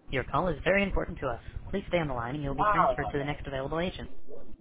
Your call is very important to us. Please stay on the line and you'll be transferred Wow. to the next available agent.